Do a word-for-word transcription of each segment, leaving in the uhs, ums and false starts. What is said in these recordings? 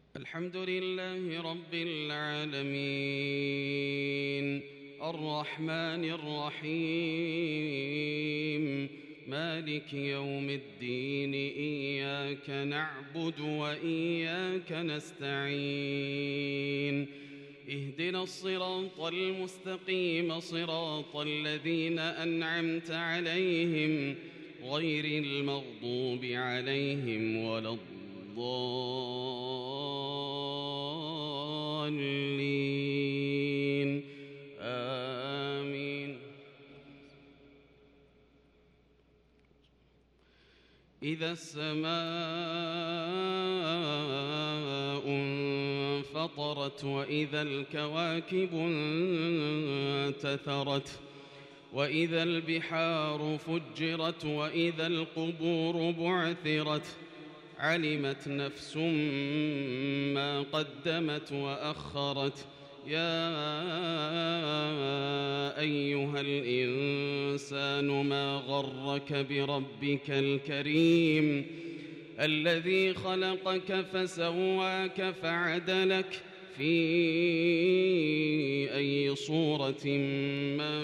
الحمد لله رب العالمين الرحمن الرحيم مالك يوم الدين إياك نعبد وإياك نستعين اهدنا الصراط المستقيم صراط الذين أنعمت عليهم غير المغضوب عليهم ولا الضالين آمين. إذا السماء انفطرت وإذا الكواكب انتثرت وإذا البحار فجرت وإذا القبور بعثرت علمت نفس ما قدمت وأخرت. يا أيها الإنسان ما غرك بربك الكريم الذي خلقك فسواك فعدلك في أي صورة ما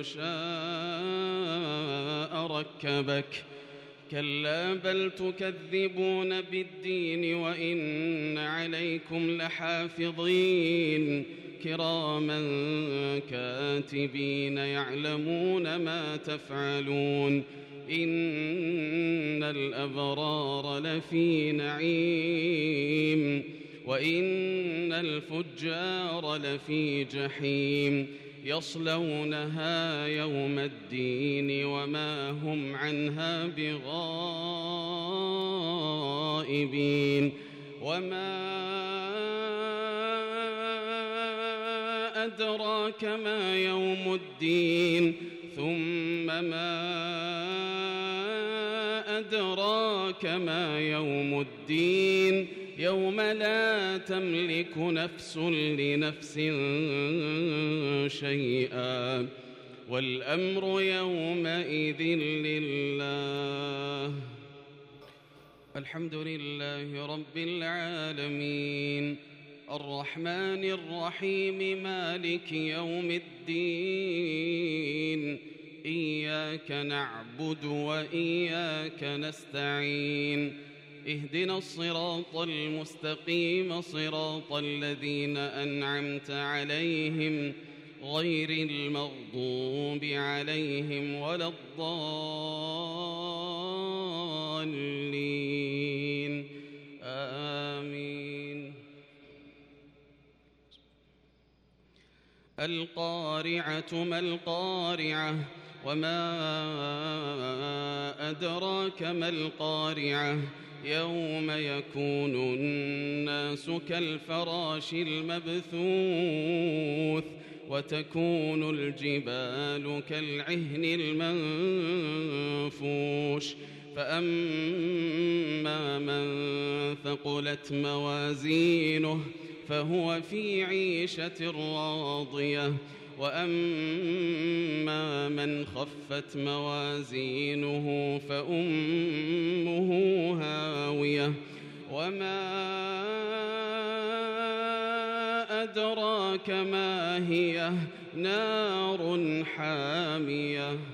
شاء ركبك. كلا بل تكذبون بالدين وإن عليكم لحافظين كراما كاتبين يعلمون ما تفعلون. إن الأبرار لفي نعيم وإن الفجار لفي جحيم يصلونها يوم الدين وما هم عنها بغائبين. وما أدراك ما يوم الدين ثم ما أدراك ما يوم الدين يوم لا تملك نفس لنفس شيئا والأمر يومئذ لله. الحمد لله رب العالمين الرحمن الرحيم مالك يوم الدين إياك نعبد وإياك نستعين اهدنا الصراط المستقيم صراط الذين أنعمت عليهم غير المغضوب عليهم ولا الضالين آمين. القارعة ما القارعة وما أدراك ما القارعة يوم يكون الناس كالفراش المبثوث وتكون الجبال كالعهن المنفوش. فأما من ثقلت موازينه فهو في عيشة راضية وأما من خفت موازينه فأمه هاوية. وما أدراك ما هي نار حامية.